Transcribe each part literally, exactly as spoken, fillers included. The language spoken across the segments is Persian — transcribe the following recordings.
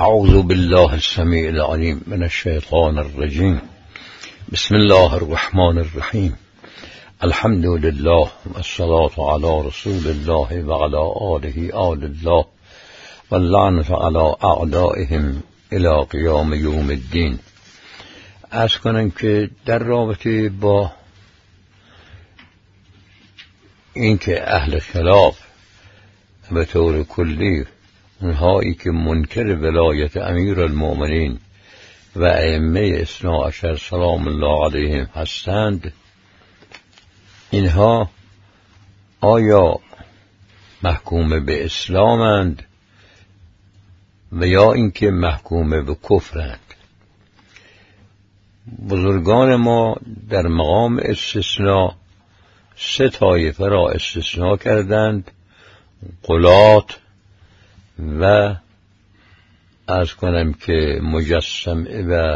اعوذ بالله السمیع العلیم من الشیطان الرجیم. بسم الله الرحمن الرحیم. الحمد لله والصلاة علی رسول الله و علی آله آل الله واللعنة علی اعدائهم الی قیام یوم الدین. عرض کنم که در رابطه با اینکه اهل خلاف به طور کلی، اونهایی که منکر ولایت امیر المؤمنین و ائمه اثنا عشر سلام الله علیهم هستند، اینها آیا محکوم به اسلامند و یا اینکه محکوم به کفرند؟ بزرگان ما در مقام استثناء سه طایفه را استثناء کردند: غلات و عرض کنم که مجسم و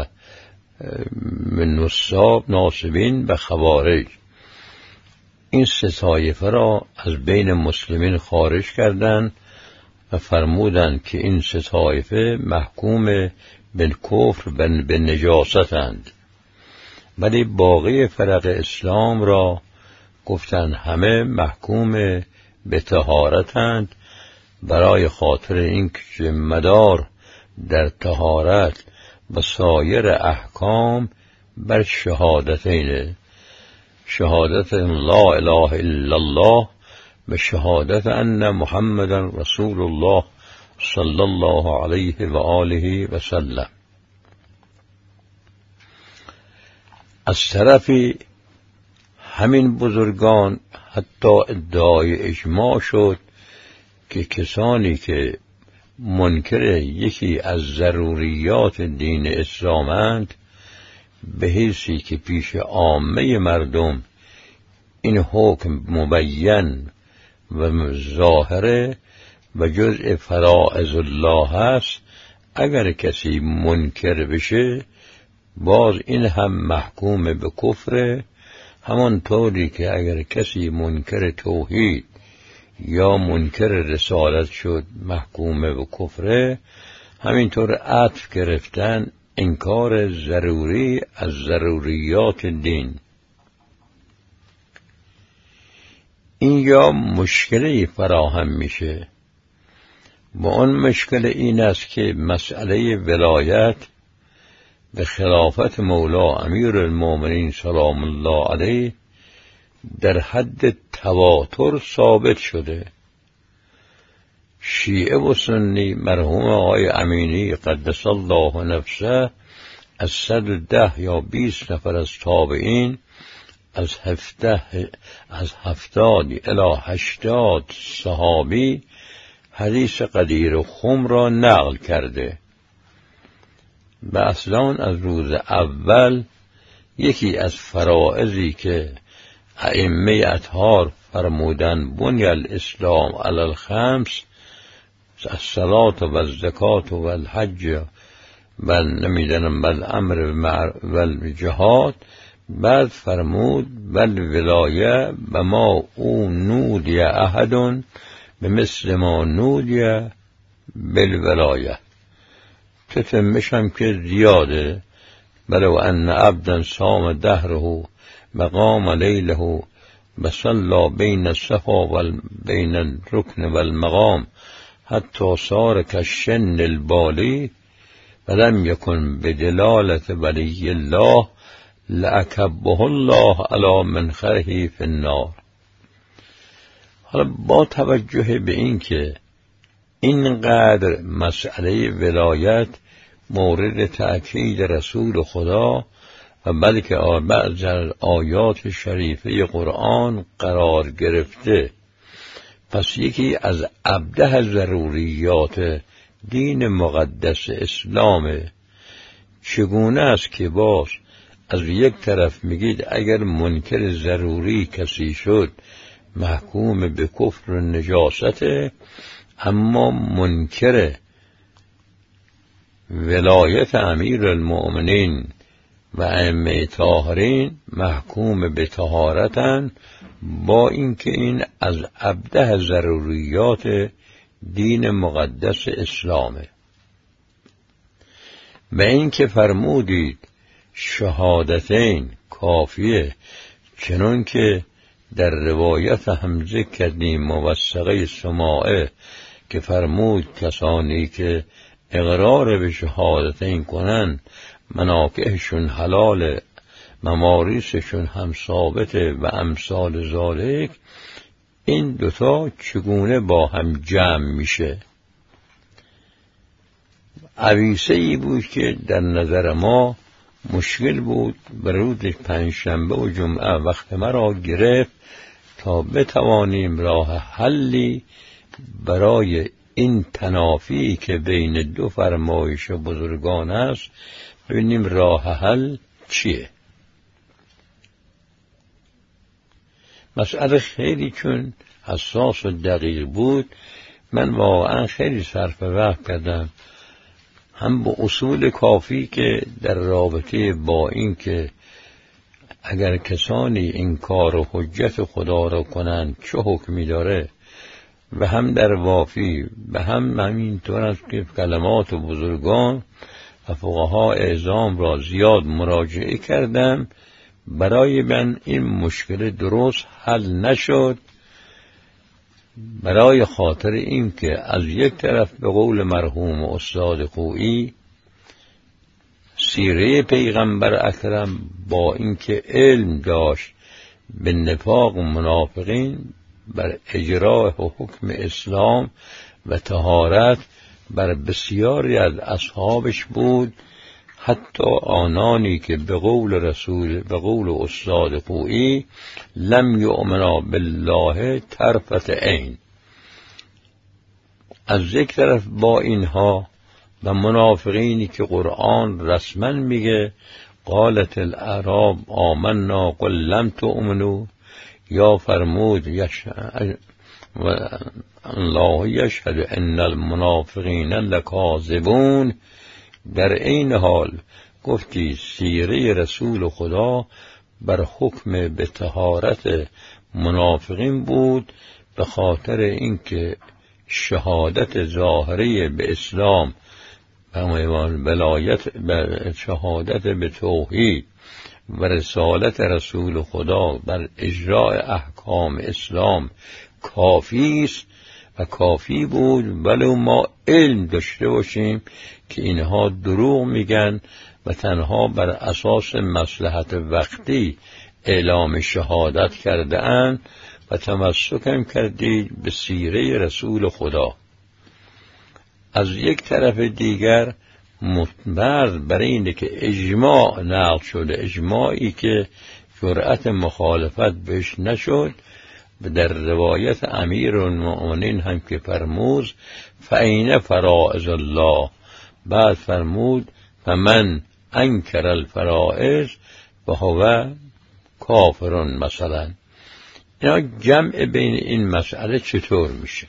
نصاب ناصبین و خوارج. این سه طایفه را از بین مسلمین خارج کردند و فرمودند که این سه طایفه محکوم به کفر و به نجاستند، ولی باقی فرق اسلام را گفتند همه محکوم به طهارتند، برای خاطر اینکه مدار در طهارت و سایر احکام بر شهادتین، شهادت لا اله الا الله و شهادت ان محمدا رسول الله صلی الله علیه و آله و سلم. از طرفی همین بزرگان حتی ادعای اجماع شد که کسانی که منکر یکی از ضروریات دین اسلامند، به حیثی که پیش عامه مردم این حکم مبین و ظاهره و جزء فرائض الله هست، اگر کسی منکر بشه باز این هم محکوم به کفره، همانطوری که اگر کسی منکر توحید یا منکر رسالت شد محکوم به کفره، همینطور عطف گرفتن انکار ضروری از ضروریات دین. این یا مشکلی فراهم میشه و اون مشکل این است که مسئله ولایت به خلافت مولا امیر المؤمنین سلام الله علیه در حد تواتر ثابت شده. شیعه و سنی مرحوم آقای امینی قدس الله نفسه از صد و ده یا بیست نفر از تابعین، از هفته از هفتاد الی هشتاد صحابی حدیث قدیر خم را نقل کرده و اصلا از روز اول یکی از فرائضی که ائمه اطهار فرمودن بنی الاسلام علی الخمس، الصلاة و الزکات و الحج و نمیدانم بل امر و الجهاد، بعد فرمود بل ولایه و ما او نودی احد به مثل ما نودی بالولایه. تتمشم که زیاده، بلو ان عبدا صام دهره مقام لیله و صلی بین الصفا و بین الرکن و المقام حتی صار کالشن البالی و لم یکن بدلالت ولی الله لأکبه الله علی منخره فی النار. حالا با توجه به این که اینقدر مسئله ولایت مورد تأکید رسول خدا و بلکه بعض آیات شریفه قرآن قرار گرفته، پس یکی از ابده ضروریات دین مقدس اسلامه. چگونه است که باز از یک طرف میگید اگر منکر ضروری کسی شد محکوم به کفر و نجاسته، اما منکر ولایت امیر المؤمنین و ائمه طاهرین محکوم به طهارتن، با اینکه این از ابده ضروریات دین مقدس اسلامه. و این که فرمودید شهادتین کافیه، چنون که در روایت هم ذکر کردیم موثقه سماعه که فرمود کسانی که اقرار به شهادتین کنن مناکحشون حلال، مماریسشون هم ثابته و امثال ذالک. این دوتا چگونه با هم جمع میشه؟ عویسه ای بود که در نظر ما مشکل بود، به روز پنجشنبه و جمعه وقت مرا گرفت تا بتوانیم راه حلی برای این تنافی که بین دو فرمایش بزرگان است ببینیم راه حل چیه. مسئله خیلی چون حساس و دقیق بود، من واقعا خیلی صرف وقت کردم، هم با اصول کافی که در رابطه با این که اگر کسانی انکار و حجت خدا را کنند چه حکمی داره، و هم در وافی و هم همینطور است که کلمات و بزرگان و فقها اعظام را زیاد مراجعه کردم. برای من این مشکل درست حل نشد، برای خاطر این که از یک طرف به قول مرحوم استاد خویی سیره پیغمبر اکرم با اینکه علم داشت به نفاق و منافقین بر اجرای حکم اسلام و طهارت بر بسیاری از اصحابش بود، حتی آنانی که به قول رسول به قول استاد خویی لم یؤمنا بالله طرفت عین. از یک طرف با اینها و منافقینی که قرآن رسما میگه قالت الاعراب آمنا قل لم تؤمنوا، یا فرمود الله یشهد ان المنافقین لکاذبون، در این حال گفتی سیره رسول خدا بر حکم به طهارت منافقین بود، به خاطر اینکه شهادت ظاهری به اسلام و ولایت به شهادت به توحید و رسالت رسول خدا بر اجرای احکام اسلام کافی است و کافی بود، ولو ما علم داشته باشیم که اینها دروغ میگن و تنها بر اساس مصلحت وقتی اعلام شهادت کرده اند و تمسکم کردید به سیره رسول خدا. از یک طرف دیگر مطمئن بر اینه که اجماع نقل شده، اجماعی که جرأت مخالفت بهش نشد، و در روایت امیرالمؤمنین هم که فرمود فاین فرائض الله، بعد فرمود فمن انکر الفرائض و هو کافر مثلا. اینا جمع بین این مسئله چطور میشه؟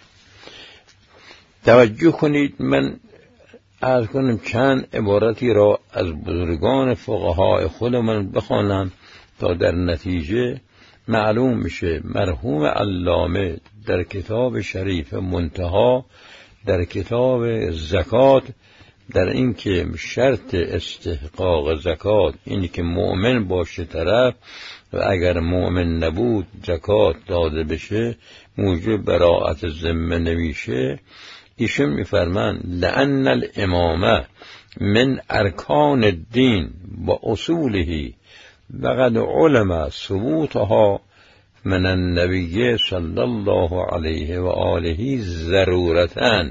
توجه کنید، من عرض کنم چند عبارتی را از بزرگان فقهای خودمان بخوانم تا در نتیجه معلوم میشه. مرحوم علامه در کتاب شریف منتها در کتاب زکات در این که شرط استحقاق زکات اینی که مؤمن باشه طرف و اگر مؤمن نبود زکات داده بشه موجب براءت ذمه نمیشه. ایشون میفرمان لأن الامامه من ارکان الدین و اصوله و قد علم ثبوتها من النبی صلی الله علیه و آله ضرورتاً.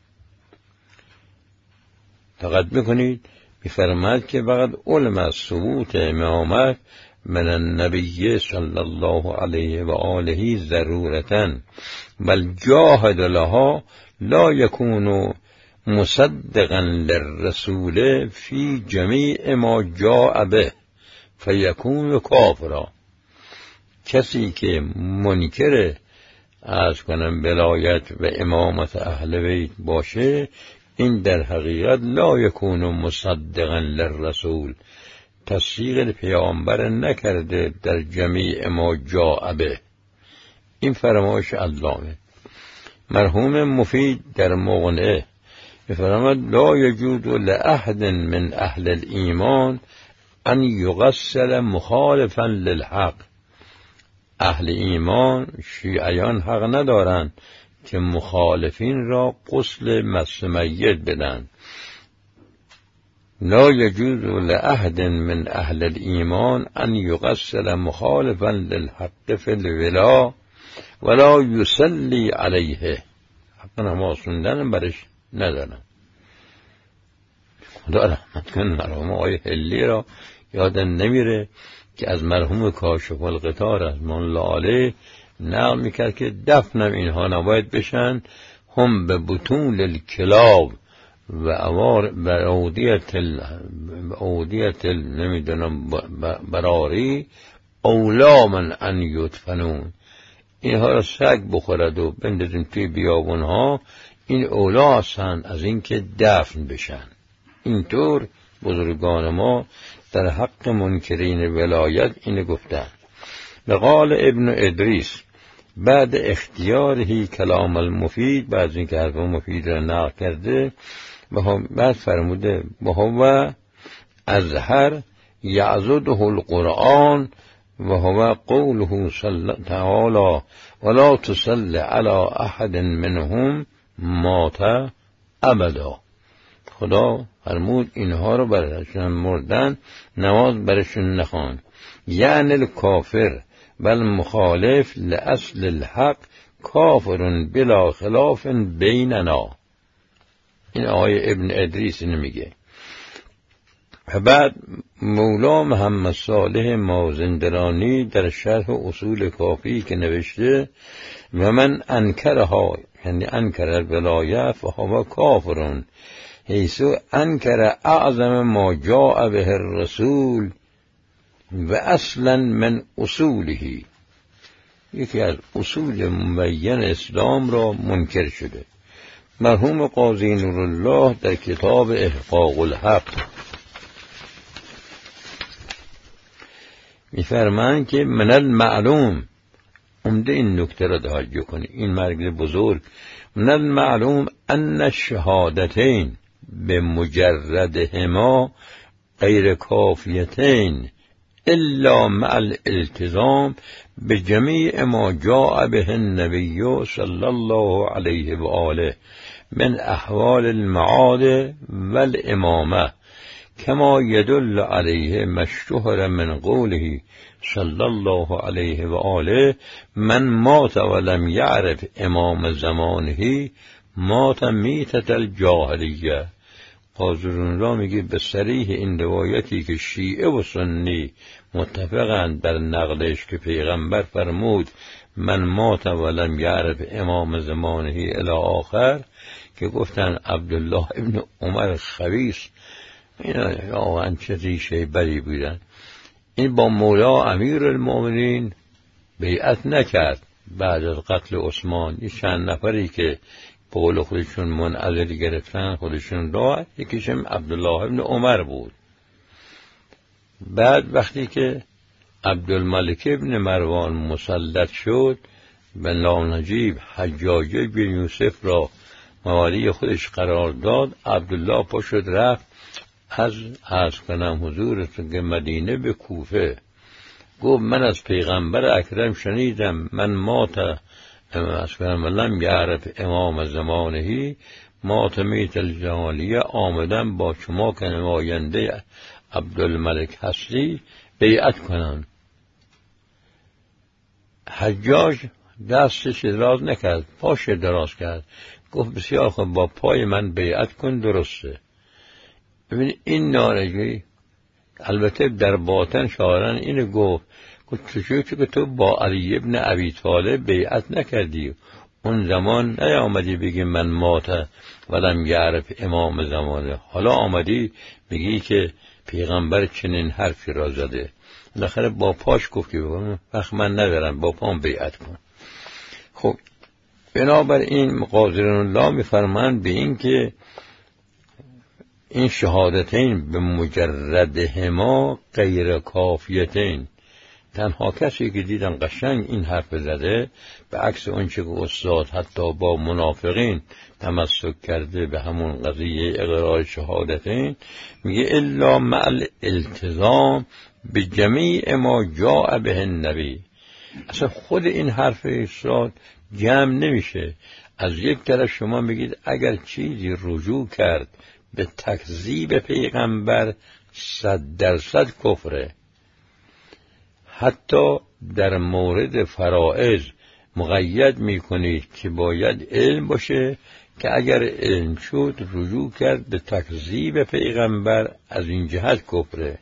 دقت میکنید، میفرماید که فقط علم ثبوت امامت من النبی صلی الله علیه و آله ضرورتاً بل جاهد لها لا یکون مصدقا للرسول فی جمیع ما جاء به فیکون کافرا. کسی که منکر از کنم ولایت و امامت اهل بیت باشه، این در حقیقت لا یکون مصدقا للرسول، تصدیق پیامبر نکرده در جمیع ما جاء به. این فرمایش علامه. مرحوم مفید در مغنیه میفرماد لا یجوز لأحد من اهل الایمان ان یغسل مخالفا للحق. اهل ایمان شیعیان حق ندارند که مخالفین را غسل مس میت بدن. لا یجوز لأحد من اهل الایمان ان یغسل مخالفا للحق فی الولا ولا یصلی علیه. حق نماز خوندن برش ندارم. خدا رحمت کن مرحوم آقای حلی را یادم نمیره که از مرحوم کاشف القطار از مولا علی نقل میکرد که دفنم اینها نباید بشن، هم به بطون الکلاب و اوار برودیت ال... برودیت ال... نمیدونم براری اولا من ان یدفنون. اینها را سگ بخورد و بندازیم توی بیابونها، این اولا هستند از اینکه دفن بشن. اینطور بزرگان ما در حق منکرین ولایت اینو گفتن. لقال ابن ادریس بعد اختیارهی کلام المفید، بعد اینکه حرف مفید را نقل کرده، بعد فرموده و هو ازهر یعضده القرآن و هو قوله صلی تعالی ولا تصل علی احد منهم مات ابدا. خدا فرمود اینها رو برشون مردن نماز برشون نخوان. یعنی الکافر بل مخالف لأصل الحق کافر بلا خلاف بیننا. این آقای ابن ادریس اینو میگه. بعد مولا محمد صالح مازندرانی در شرح اصول کافی که نوشته و من انکرها یعنی انکر الولایه فهو کافرون حیث انکر اعظم ما جاء به الرسول و اصلا من اصوله. یکی از اصول مبین اسلام را منکر شده. مرحوم قاضی نورالله در کتاب احقاق الحق میفرمایند که من المعلوم، عمده این نکته را توجه کنید، این مرگ بزرگ، من المعلوم ان الشهادتین به مجردهما غیر کافیتین الا مع الالتزام به جمیع ما جاء به النبی صلی الله علیه و آله من احوال المعاد والامامه کما یدل علیه مشتهر من قوله صلی الله علیه و آله من مات ولم یعرف امام زمانه مات میتت الجاهلیه. قاضرون را میگه به صریح این روایتی که شیعه و سنی متفقند در نقلش که پیغمبر فرمود من مات ولم یعرف امام زمانه الی آخر، که گفتن عبدالله ابن عمر خبیث اینا واقعا چه ریشه بری بودن. این با مولا امیر المؤمنین بیعت نکرد بعد از قتل عثمان. یه چند نفری که قول خودشون منعزل گرفتن خودشون را، یکیشم عبدالله ابن عمر بود. بعد وقتی که عبدالملک ابن مروان مسلط شد به نانجیب حجاج بن یوسف را موالی خودش قرار داد، عبدالله پا شد رفت از عرض کنم حضورتون که مدینه به کوفه، گفت من از پیغمبر اکرم شنیدم من مات از کنم لم یعرف امام زمانهی مات میت الجاهلیه، آمدم با شما که نماینده عبدالملک هستی بیعت کنم. حجاج دستش دراز نکرد، پاش دراز کرد، گفت بسیار خوب با پای من بیعت کن درسته. ببین این نارنجی البته در باطن شاعران اینو گفت گفت چون که تو با علی ابن ابی طالب بیعت نکردی، اون زمان نیامدی بگی من مات ولم یعرف امام زمانه، حالا آمدی بگی که پیغمبر چنین حرفی را زده. بالاخره با پاش گفت که وقت من ندارم با پام بیعت کن. خب بنابراین قاضرون الله میفرماند به این که این شهادتین به مجردهما غیر کافیتین، تنها کسی که دیدن قشنگ این حرف زده، به عکس اونچه که استاد حتی با منافقین تمسک کرده به همون قضیه اقرار شهادتین، میگه الا مع الالتزام به جمیع ما جاء به النبی. اصلا خود این حرف استاد جمع نمیشه. از یک طرف شما میگید اگر چیزی رجوع کرد به تکذیب پیغمبر صد درصد کفره، حتی در مورد فرائض مقید میکنید که باید علم باشه که اگر علم شد رجوع کرد به تکذیب پیغمبر از این جهت کفره.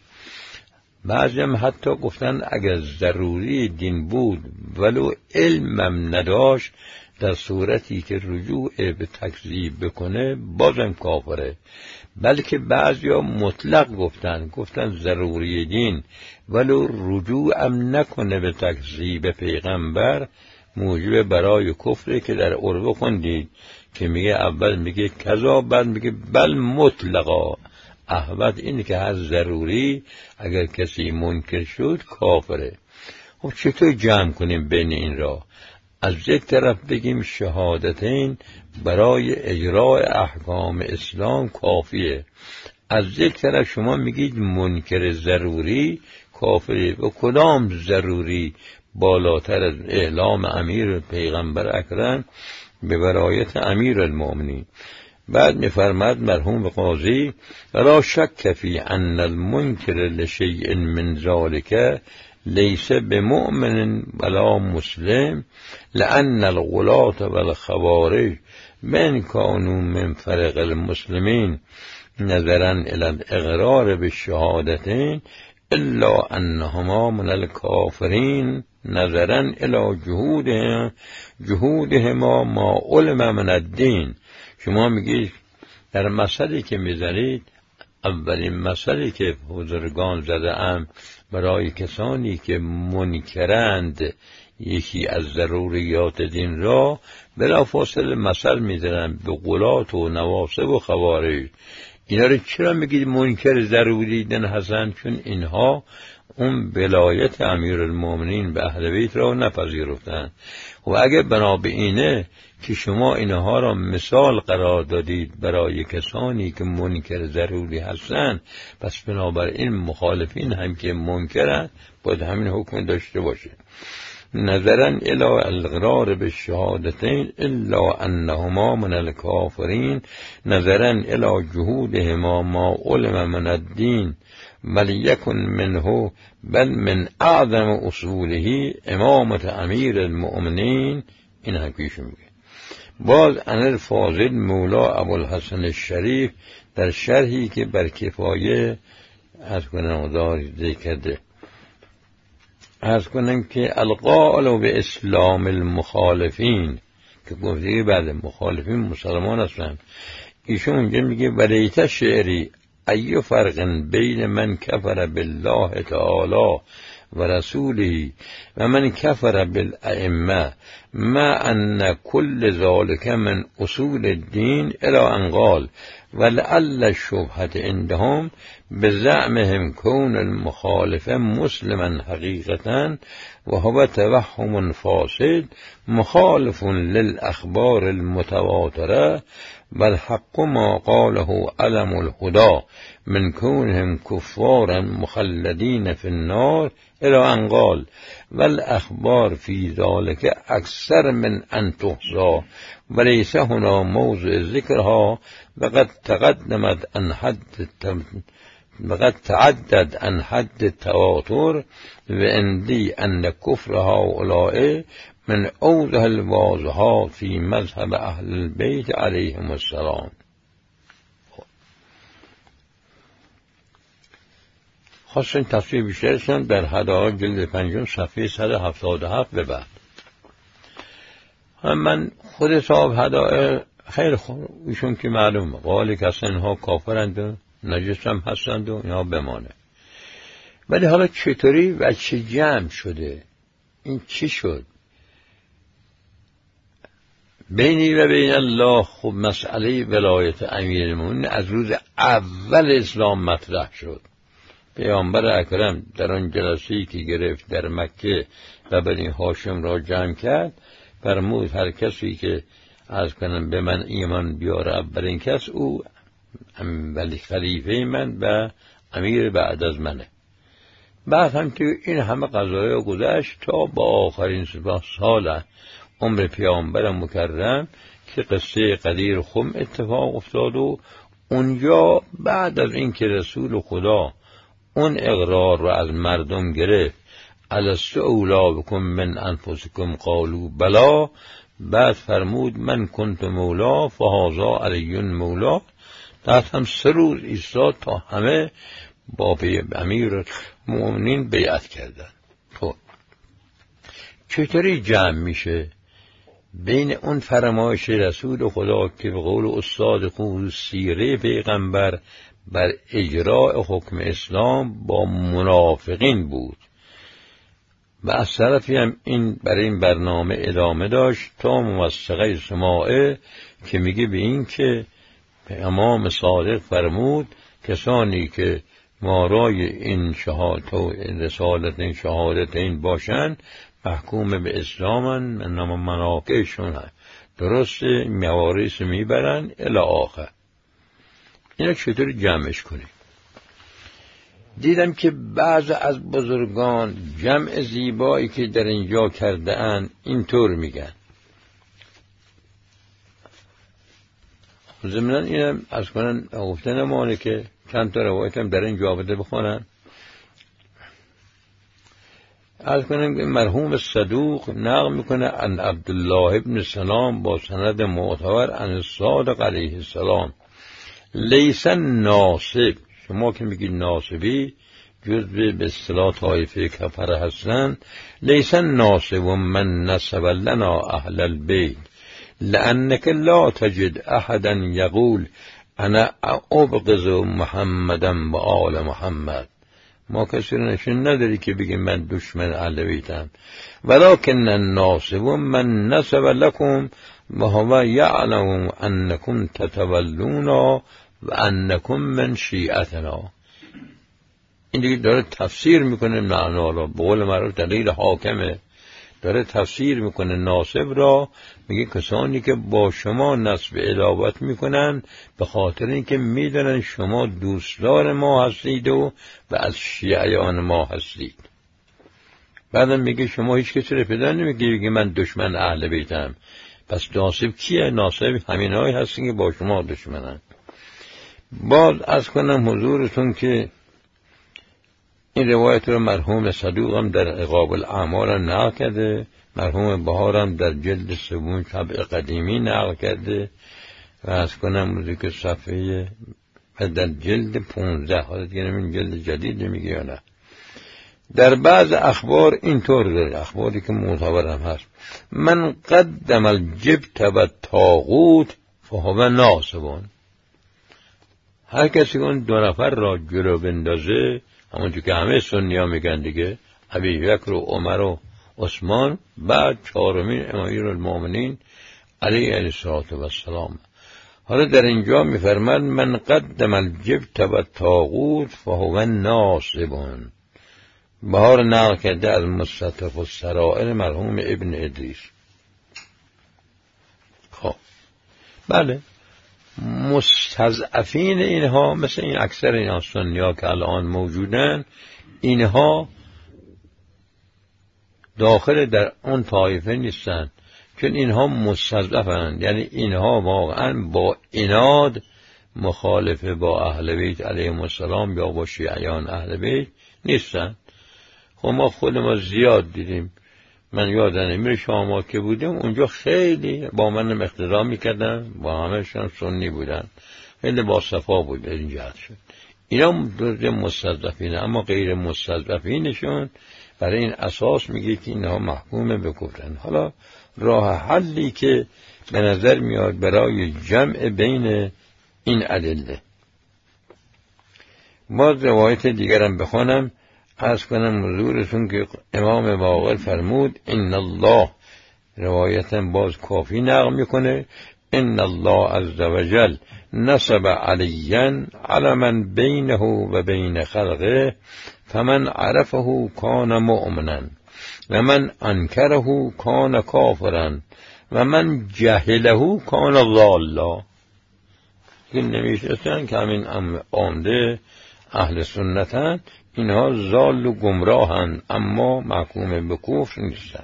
بعضی هم حتی گفتن اگر ضروری دین بود ولو علمم نداشت، در صورتی که رجوع به تکذیب بکنه بازم کافره. بلکه بعضیا مطلق گفتن گفتن ضروری دین ولو رجوع هم نکنه به تکذیب پیغمبر موجب برای کفره، که در عربه خوندید که میگه اول میگه کذا، بعد میگه بل مطلقا. احوت اینه که هر ضروری اگر کسی منکر شد کافره. خب چطور جمع کنیم بین این را؟ از یک طرف بگیم شهادتین برای اجرای احکام اسلام کافیه، از یک طرف شما میگید منکر ضروری کافره. و کدام ضروری بالاتر از اعلام امیر پیغمبر اکرم به ولایت امیر المؤمنین؟ بعد میفرماد مرحوم قاضی لا شک فی ان المنکر لشیء من ذلک لیس بمؤمن ولا مسلم لأن الغلاة والخوارج من كانوا من فرق المسلمين نظرا الى الاقرار بالشهادتين الا انهما من الكافرين نظرا الى جهودهم جهودهما ما علم من الدین. شما میگید در مسئله که میذارید، اولین مسئله که بزرگان زده ام برای کسانی که منکرند یکی از ضروریات دین را، بلافاصله مثل میزنن به غلات و نواصب و خوارج. اینا رو چرا میگید منکر ضروری دین هستن؟ چون اینها اون ولایت امیرالمومنین به اهل بیت را نپذیرفتند. و اگه بنا به اینه که شما اینها را مثال قرار دادید برای کسانی که منکر ضروری هستند، پس بنابراین مخالفین هم که منکرند باید همین حکم داشته باشه. نظرا الى الاقرار بالشهادتین الا انهما من الکافرین نظرا الى جهودهما ما علم من الدین ولیکن منه بل من اعظم اصوله امامت امیر المؤمنین. این هم پیش میگه. باز انر فاضل مولا ابوالحسن الشریف در شرحی که بر کفایه از کنم داری کرده، از کنم که القائل به اسلام المخالفین، که گفته بعد مخالفین مسلمان هستن، ایشون اونجا میگه ولیت شعری ای فرق بین من کفر بالله تعالی و رسوله و من کفر بالائمه ما ان کل ذلك من اصول الدین الى ان قال ولعل الشبهة عندهم بزعمهم كون المخالف مسلما حقیقتا و هو توهم فاسد مخالف للاخبار المتواتره والحق ما قاله علم الهدى من كونهم كفارا مخلدين في النار الى ان قال والاخبار في ذلك اكثر من ان تحصى وليس هنا موضع ذكرها وقد تقدمت عن حد وقد تعدد عن حد التواتر وعندي ان كفر هؤلاء من اوضح الواضحات في مذهب اهل البيت عليهم السلام. خواستن تصویر بیشترشن در هدایا جلد پنجم صفحه صد و هفتاد و هفت به بعد. من خود صاحب هدایا خیلی خوب ایشون که معلومه قالی که اصلا اینها کافرند و نجس هم هستند و اینها بمانه. ولی حالا چطوری و چه جمع شده؟ این چی شد؟ بینی و بین الله خب مسئله ولایت امیرالمومنین از روز اول اسلام مطرح شد. پیامبر اکرم در آن جلسه‌ای که گرفت در مکه و بنی هاشم را جمع کرد، فرمود هر کسی که از کنم به من ایمان بیاره اولین کس او ولی خلیفه من و امیر بعد از منه. بعد هم که این همه قضایا گذشت تا با آخرین سپاه سال عمر پیامبر مکرم که قصه قدیر خم اتفاق افتاد و اونجا بعد از این که رسول خدا اون اقرار رو از مردم گرفت، الست اولا بکم من انفسکم قالوا بلا، بعد فرمود من کنت مولا فهذا علی مولا. بعد هم سه روز ایستاد تا همه با امیر مومنین بیعت کردن. تو چطوری جمع میشه بین اون فرمایش رسول خدا که به قول استاد خوب سیره پیغمبر بر اجراء حکم اسلام با منافقین بود و از طرفی هم این برای این برنامه ادامه داشت تا موثقه سماعه که میگه به این که امام صادق فرمود کسانی که مارای این شهادت و رسالت این شهادت این باشند محکوم به اسلامن، من مناقشون هست درست مواریس میبرن الی آخر. اینا چطور جمعش کنیم؟ دیدم که بعض از بزرگان جمع زیبایی که در اینجا کرده اند اینطور میگن. ضمناً اینم از کنن گفتن مانه که چند تا روایت هم در اینجا بده بخونن. از کنم که مرحوم صدوق نقل میکنه ان عبدالله ابن سلام با سند معتبر ان صادق علیه السلام لیس ناصب، شما که میگید ناصبی جزء به اصطلاح طایفه کفره هستن، لیس ناصب من نسب لنا اهل البیت لانک لا تجد احدا یقول انا ابغض محمدا و آل محمد. ما کسی رو نشون نداری که بگی من دشمن اهل بیتم، ولکن الناصب من نسب لکم و هو یعلم انکم تتولونا و انکم من شیعتنا. این دیگه داره تفسیر میکنه معنا را، به قول معروف دلیل حاکمه، داره تفسیر میکنه ناصب را، میگه کسانی که با شما نسب عداوت میکنن به خاطر اینکه میدونن شما دوستدار ما هستید و و از شیعیان ما هستید. بعدم میگه شما هیچ کسی رو پیدا نمیگه بگه من دشمن اهل بیتم. پس ناصب کیه؟ ناصب همین هایی هستن که با شما دشمنن. باز از کنم حضورتون که این روایت رو مرحوم صدوق هم در عقاب الاعمال نقل کرده، مرحوم بهار هم در جلد سوم طبع قدیمی نقل کرده و از کنم روزی که صفحه در جلد پونزده، حالا دیگه این جلد جدید نمیگه یا نه. در بعض اخبار اینطور داره، اخباری که معتبر هم هست، من قدم الجبت و طاغوت فهو ناصبون. هر کسی اون دو نفر را جلو بندازه، همونجور که همه سنی ها میگن دیگه، ابی بکر و عمر و عثمان، بعد چهارمین امیر المؤمنین علیه الصلوة و السلام. حالا در اینجا میفرماد من قدم الجبت و طاغوت فهو ناصبون. بهار نقل کرده از مستطرف السرائر مرحوم ابن ادریس. خب بله، مستضعفین اینها مثل این اکثر این سنی‌ها که الان موجودن، اینها داخل در اون طایفه نیستن، چون اینها مستضعفند، یعنی اینها واقعا با عناد مخالفه با اهل بیت علیهم السلام یا با شیعیان اهل بیت نیستن. خب ما خود ما زیاد دیدیم، من یادم امیر شام که بودیم اونجا خیلی با من اقتدا میکردن، با همهشون سنی بودن، خیلی با صفا بود. این جهت شد اینا مستضعفین، اما غیر مستضعفینشون برای این اساس میگه که اینها محکوم به کفرن. حالا راه حلی که به نظر میاد برای جمع بین این ادله، باز روایت دیگرم بخونم از کنم حضورتون که امام باقر فرمود ان الله، روایتم باز کافی نقل میکنه، ان الله عز وجل نصب علیا علما بینه و بین خلقه فمن عرفه کان مؤمنا و من انکره کان کافرا و من جهله کان ضالا. این نمیشتن که همین عامده اهل سنتن، اینها ضال و گمراهن اما محکوم به کفر نیستن.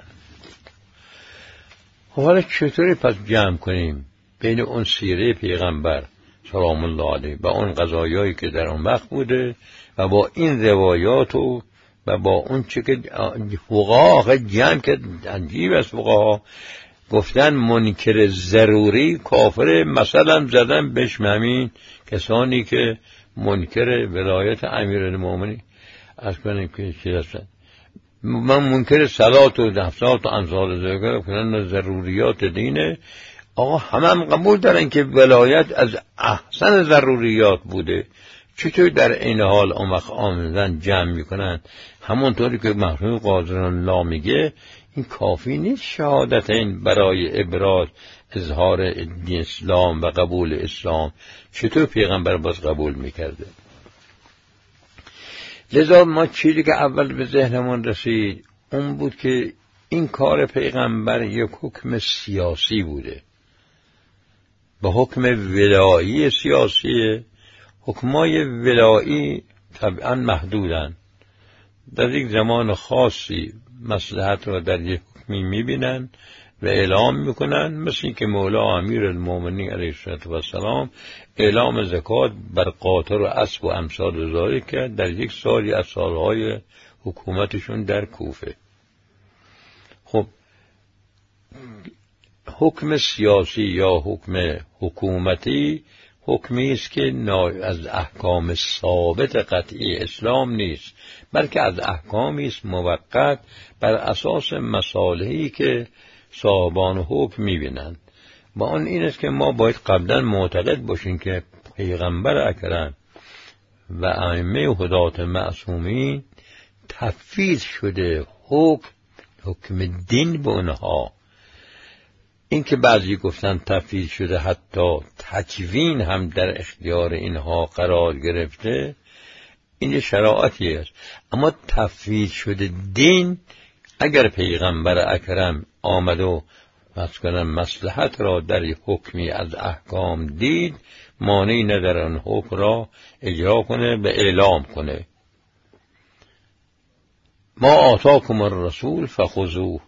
حالا چطوری پس جمع کنیم بین اون سیره پیغمبر سلام الله علیه و اون قضایایی که در اون وقت بوده و با این روایات و و با اون چه که فقها جمع که عجیب است، فقها گفتن منکر ضروری کافر، مثلا زدن بهش همین کسانی که منکر ولایت امیرالمومنین از کنیم که چی هستن، من منکر صلات و نفسات و امثال ذکر کنن ضروریات دینه. آقا همه هم قبول دارن که ولایت از احسن ضروریات بوده، چطور در این حال اون وقت آمدن جمع میکنن؟ همونطوری که مرحوم قادر الله میگه این کافی نیست شهادت این برای ابراز اظهار دین اسلام و قبول اسلام، چطور پیغمبر باز قبول میکرده؟ لذا ما چیزی که اول به ذهنمون رسید اون بود که این کار پیغمبر یک حکم سیاسی بوده، به حکم ولایی سیاسی. حکمای ولایی طبعا محدودن، در یک زمان خاصی مصلحت را در یک حکمی میبینن و اعلام میکنن، مثل این که مولا امیرالمومنین علیه السلام اعلام زکات بر قاطر و اسب و امثال ذالک کرد در یک سالی از سالهای حکومتشون در کوفه. خب حکم سیاسی یا حکم حکومتی حکمی است که از احکام ثابت قطعی اسلام نیست، بلکه از احکامی است موقت بر اساس مصالحی که صاحبان حکم می‌بینند. با آن این است که ما باید قبلا معتقد باشیم که پیغمبر اکرم و ائمه هدات معصومین تفویض شده حکم حکم دین به اونها. این که بعضی گفتن تفویض شده حتی تکوین هم در اختیار اینها قرار گرفته، این شرایطی است. اما تفویض شده دین، اگر پیغمبر اکرم آمد و مثلا مصلحت را در حکمی از احکام دید، مانعی نداره اون حکم را اجرا کنه و اعلام کنه. ما آتاکم الرسول فخذوه.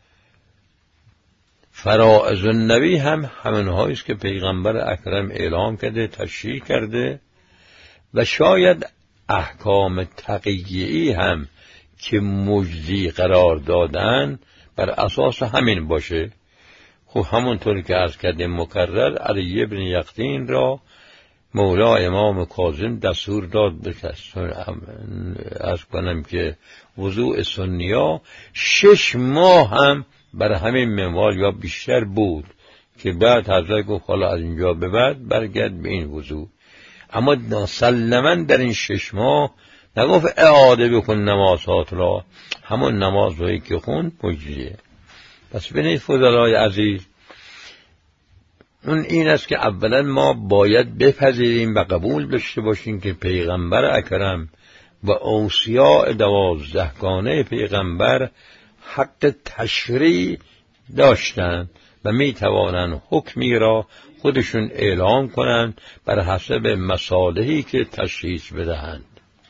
فرائض النبی هم همونهایی است که پیغمبر اکرم اعلام کرده، تشریح کرده، و شاید احکام تقییعی هم که مجزی قرار دادن بر اساس همین باشه. خب همونطوری که عرض کردیم مکرر، علی ابن یقطین را مولا امام کاظم دستور داد بکسن، عرض کنم که وضوء سنیا شش ماه هم بر همین منوال یا بیشتر بود، که بعد حضرت گفت حالا از اینجا به بعد برگرد به این وضوء. اما مسلماً در این شش ماه نگفت اعاده بکن نمازات را، همون نماز روی که خوند مجزیه. پس ببینید فضلای عزیز، اون این است که اولا ما باید بپذیریم و قبول داشته باشیم که پیغمبر اکرم و اوصیاء دوازدهگانه پیغمبر حق تشریع داشتند و می توانند حکمی را خودشون اعلام کنند بر حسب مصالحی که تشخیص بدهند.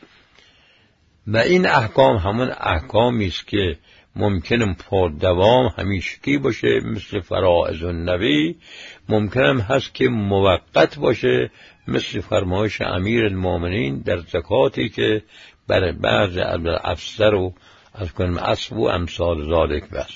و این احکام همون احکامی است که ممکنه پردوام همیشگی باشه مثل فرائض النبی، ممکنم هست که موقت باشه مثل فرمایش امیرالمومنین در زکاتی که بر بعض افسر و از کنم اسب و امثال ذالک بس.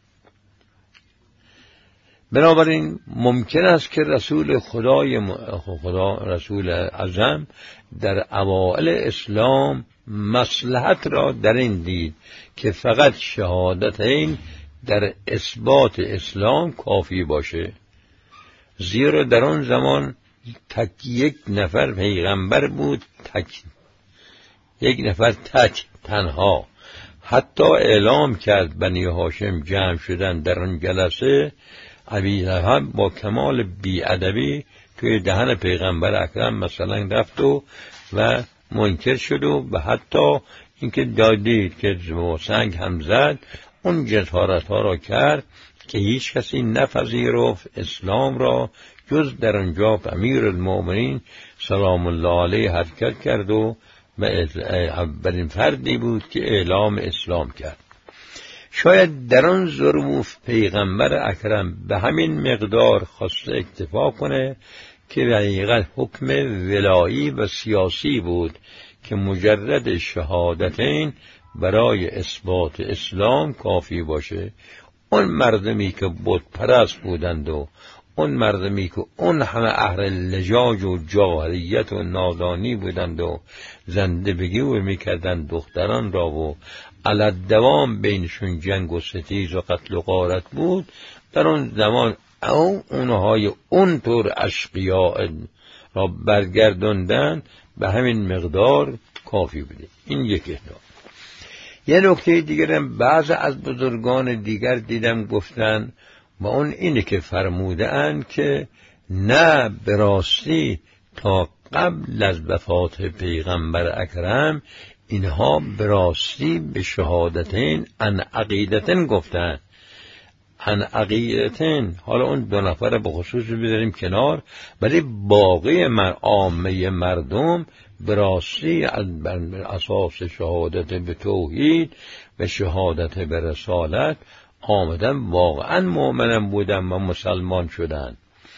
بنابراین ممکن است که رسول خدای خدا رسول اعظم در اوائل اسلام مصلحت را در این دید که فقط شهادتین در اثبات اسلام کافی باشه، زیرا در آن زمان تک یک نفر پیغمبر بود، تک یک نفر تک تنها. حتی اعلام کرد بنی هاشم جمع شدن در آن جلسه، ابی لهب با کمال بی‌ادبی توی دهن پیغمبر اکرم مثلا رفت و و منکر شد و حتی اینکه دادید که سنگ هم زد، اون جسارت ها را کرد که هیچ کسی نپذیرفت اسلام را جز در اونجا امیرالمؤمنین سلام الله علیه حرکت کرد و اولین فردی بود که اعلام اسلام کرد. شاید در آن ظروف پیغمبر اکرم به همین مقدار خواسته اکتفا کنه که به حقیقت حکم ولایی و سیاسی بود که مجرد شهادتین برای اثبات اسلام کافی باشه. اون مردمی که بت پرست بودند و اون مردمی که اون همه اهل لجاج و جاهلیت و نادانی بودند و زندگی و میکردند دختران را و علت دوام بینشون جنگ و ستیز و قتل و غارت بود، در اون زمان او اونهای اونطور اشقیاء را برگردوندن به همین مقدار کافی بوده. این یک احتمال. یه نکته دیگر هم بعض از بزرگان دیگر دیدم گفتن و اون اینه که فرمودند که نه به راستی تا قبل از وفات پیغمبر اکرم اینها به راستی به شهادتین ان عقیدتین گفتن، ان عقیدتین. حالا اون دو نفر به خصوص بذاریم کنار، ولی باقی من عامه مردم به راستی از اساس شهادت به توحید و شهادت به رسالت آمدن، واقعا مؤمنن بودن و مسلمان شدن.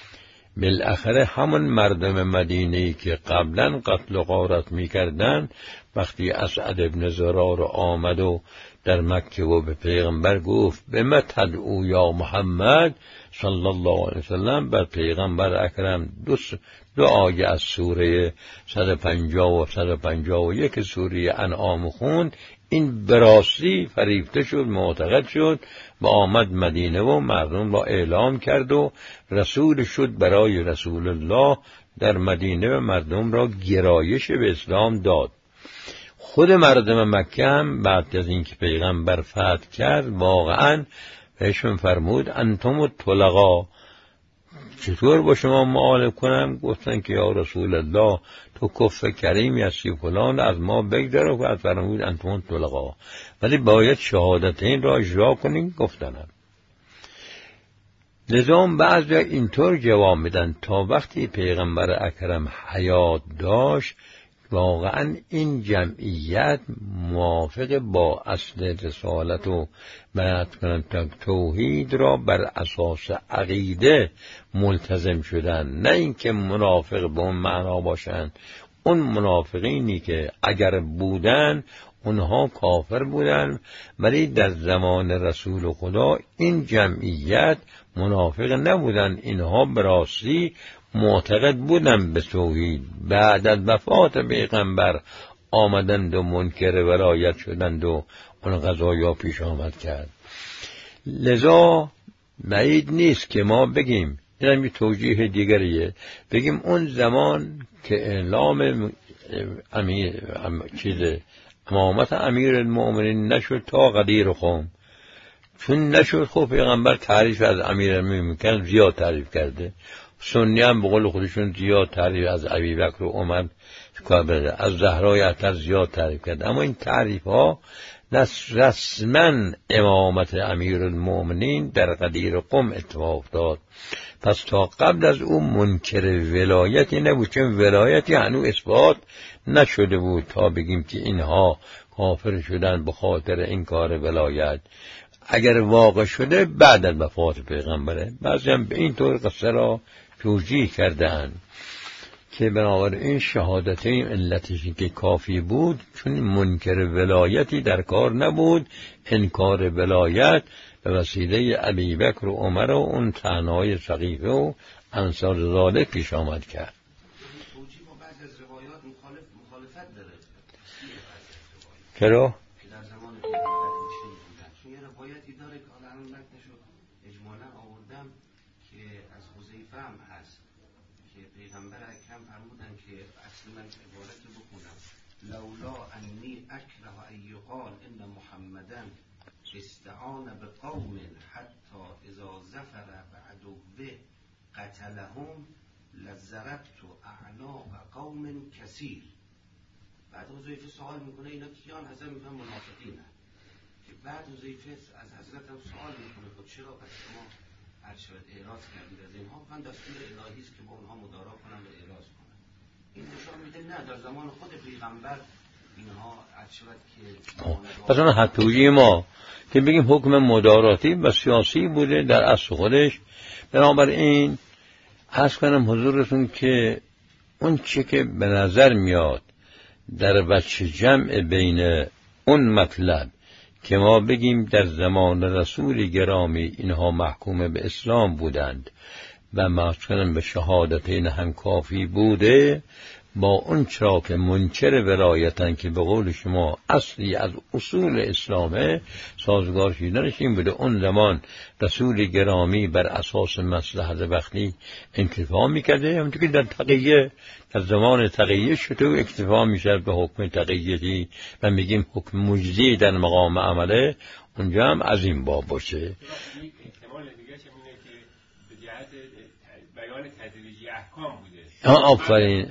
بالاخره همون مردم مدینه‌ای که قبلا قتل و غارت می‌کردن، وقتی اسعد ابن زرار آمد و در مکه و به پیغمبر گفت به ما تدعو یا محمد صلی الله علیه وسلم، بر پیغمبر اکرم دو, دو آیه از سوره صد و پنجاه و صد و پنجاه و یک سوره انعام خوند. این براستی فریفته شد، معتقد شد و آمد مدینه و مردم را اعلام کرد و رسول شد برای رسول الله در مدینه و مردم را گرایش به اسلام داد. خود مردم مکه هم بعد از اینکه پیغمبر فتح کرد واقعا بهشون فرمود انتم الطلقا، چطور با شما معامله کنم؟ گفتن که یا رسول الله تو کفر کریمی هستی فلان، از ما بگذر. و فرمود انتم الطلقا، ولی باید شهادتین را اجرا کنین. گفتنم نظام بعضی اینطور جواب میدن تا وقتی پیغمبر اکرم حیات داشت واقعا این جمعیت موافق با اصل رسالت و بیعت کنند تا توحید را بر اساس عقیده ملتزم شدن، نه اینکه منافق به اون معنا باشند. اون منافقینی که اگر بودن اونها کافر بودن، ولی در زمان رسول خدا این جمعیت منافق نبودن، اینها به راستی معتقد بودن به توحید. بعد از وفات پیغمبر آمدند و منکر ولایت شدند و اون قضایا پیش آمد کرد. لذا بعید نیست که ما بگیم، این هم یه توجیه دیگریه، بگیم اون زمان که اعلام امیر چیز امامت امیر المؤمنین نشد تا غدیر خم، چون نشد خب پیغمبر تعریف از امیر المؤمنین زیاد تعریف کرده، سنی هم به قول خودشون زیاد تعریف از ابوبکر و عمر از زهرای اطهر زیاد تعریف کرده، اما این تعریف ها رسما امامت امیر المؤمنین در غدیر قم اتفاق داد. پس تا قبل از اون منکر ولایتی نبود، چون ولایتی هنوز اثبات نشده بود تا بگیم که اینها کافر شدن به خاطر این کار ولایت. اگر واقع شده بعد از وفات پیغمبره. بعضی هم به این طور قصه را توجیه کردن که بنابراین شهادتین علتشی که کافی بود، چون منکر ولایتی در کار نبود، انکار ولایت به وسیله ابوبکر و عمر و اون تنهای سقیفه و انصار ذالک پیش آمد کرد. توجیه با بعض از روایات مخالف مخالفت داره. چرا؟ که در زمان پیغمبر چی بودن؟ چون یه روایتی داره که حالا الان متنشو اجمالا آوردم که از حذیفه هم هست که پیغمبر اکرم فرمودن که اصلا من عبارت رو بخونم: لولا انی اکره ان یقال ان محمدن استعان بقوم حتی اذا ظفر بعدوه قتلهم لضربت اعناق قوم کثیر. بعد حذیفه سوال میکنه اینا کیان؟ حضرت میگن منافقینه. که بعد حذیفه از حضرت هم سوال میکنه خب چرا پس شما هر شاید اعراض کردید از اینها؟ من دستور الهی است که با اونها مدارا کنم و اعراض کنم. این نشان میده نه در زمان خود پیغمبر اینها هر شاید که مثلا حتویی ما که بگیم حکم مداراتی و سیاسی بوده در اصل خودش. بنابراین عرض کنم حضورتون که اون چه که به نظر میاد در وجه جمع بین اون مطلب که ما بگیم در زمان رسول گرامی اینها محکوم به اسلام بودند و مثلا به شهادتین هم کافی بوده، با اون چرا که منکر ولایتن که به قول شما اصلی از اصول اسلامه، سازگار شدنش این بوده اون زمان رسول گرامی بر اساس مصلحت وقتی اکتفا میکرده، همونطور که در تقیه در زمان تقیه چطور اکتفا میشه به حکم تقییتی و میگیم حکم مجزی در مقام عمله، اونجا هم از این باب باشه. احتمال دیگه چه اینه که به جهت بیان تدریجی احکام بوده. آفرین.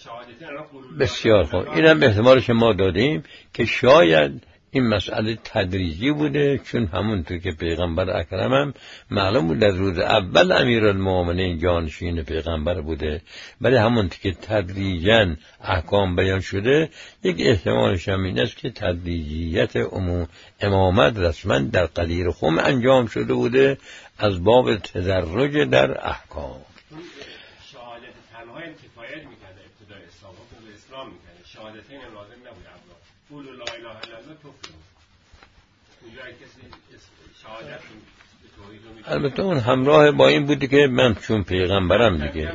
بسیار خوب. این هم احتمالش ما دادیم که شاید این مسئله تدریجی بوده، چون همونطور که پیغمبر اکرم هم معلوم بود در روز اول امیرالمومنین جانشین پیغمبر بوده، ولی همونطور که تدریجاً احکام بیان شده، یک احتمالش هم این است که تدریجیت عموم امامت رسما در قدیر خم انجام شده بوده از باب تدرج در احکام. شهادت تنها کفایت میکنه ابتدای اسلام و به اسلام میکنه، شهادتین لازم نبود ابدا. قول لا اله الا الله توفیق. اونجا کسی شهادت به توحید رو میکنه. البته اون همراه با این بودی که من چون پیغمبرم دیگه.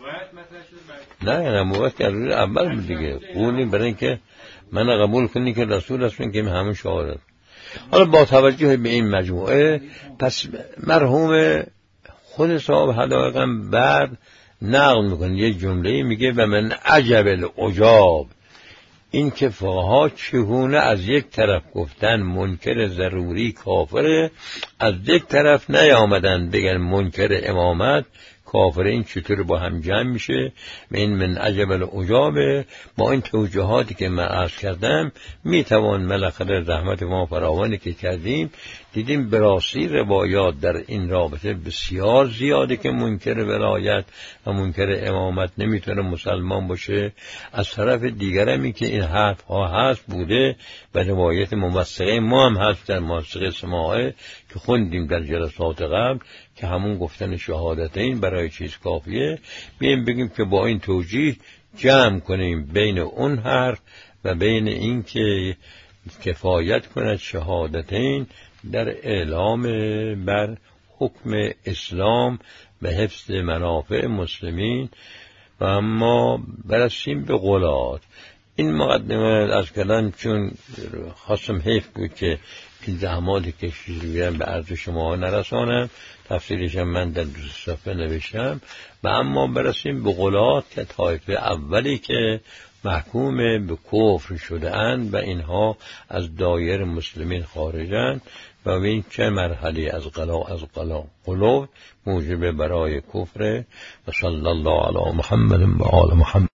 نه نبوت که از روز اول بود دیگه. قولی برای اینکه من قبول کنی که رسول هستم که همون شهادت. حالا با توجه به این مجموعه، پس مرحوم خود صاحب حدائقم بعد نقل میکنه یک جمله میگه و من عجب العجاب، این که فقها چگونه از یک طرف گفتن منکر ضروری کافره، از یک طرف نیامدن بگن منکر امامت کافر، این چطور با هم جمع میشه؟ این من عجب العجاب. با این توجیهاتی که من عرض کردم میتوان بالاخره رحمت ما فراوانی که کردیم دیدیم براستی روایات در این رابطه بسیار زیاده که منکر ولایت و منکر امامت نمیتونه مسلمان باشه. از طرف دیگر همی که این حرف ها هست بوده و روایت موثقه ما هم هست در موثقه سماعه که خوندیم در جلسات قبل که همون گفتن شهادتین برای چیز کافیه. بیایم بگیم که با این توجیه جمع کنیم بین اون حرف و بین این که کفایت کند شهادتین در اعلام بر حکم اسلام و حفظ منافع مسلمین. و اما برسیم به غلات. این مقدمه از کلام چون خواستم حیف بود که این زحماتی که شیریم به عرض شما نرسانم، تفسیرشم من در دو صفحه نوشتم. و اما برسیم به غلات که طایفه اولی که محکوم به کفر شده اند و اینها از دایر مسلمین خارجند و این چه مرحله از قلا از قلا قلوب موجب برای کفر. و صلی الله علی محمد و آل محمد.